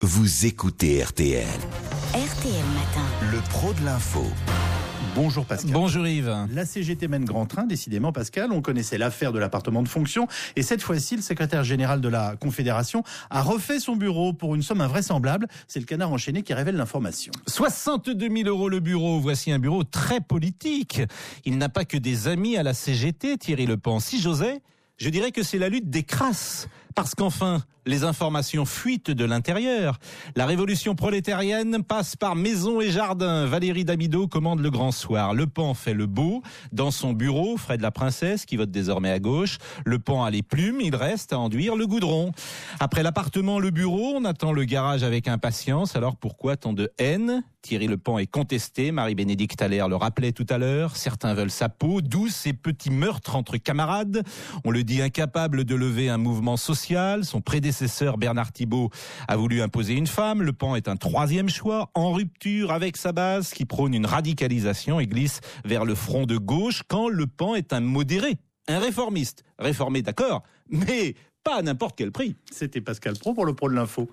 Vous écoutez RTL. RTL Matin. Le pro de l'info. Bonjour Pascal. Bonjour Yves. La CGT mène grand train, décidément Pascal. On connaissait l'affaire de l'appartement de fonction. Et cette fois-ci, le secrétaire général de la Confédération a refait son bureau pour une somme invraisemblable. C'est le Canard enchaîné qui révèle l'information. 62 000 € le bureau. Voici un bureau très politique. Il n'a pas que des amis à la CGT, Thierry Lepan. Si j'osais, je dirais que c'est la lutte des crasses. Parce qu'enfin, les informations fuitent de l'intérieur. La révolution prolétarienne passe par maison et jardin. Valérie Damido commande le grand soir. Le Pan fait le beau. Dans son bureau, Fred la princesse, qui vote désormais à gauche. Le Pan a les plumes, il reste à enduire le goudron. Après l'appartement, le bureau, on attend le garage avec impatience. Alors pourquoi tant de haine ? Thierry Lepan est contesté, Marie-Bénédicte Allaire le rappelait tout à l'heure. Certains veulent sa peau, d'où ces petits meurtres entre camarades. On le dit incapable de lever un mouvement social. Son prédécesseur Bernard Thibault a voulu imposer une femme. Le Pan est un troisième choix, en rupture avec sa base, qui prône une radicalisation et glisse vers le front de gauche, quand Le Pan est un modéré, un réformiste. Réformé, d'accord, mais pas à n'importe quel prix. C'était Pascal Pro pour le pro de l'info.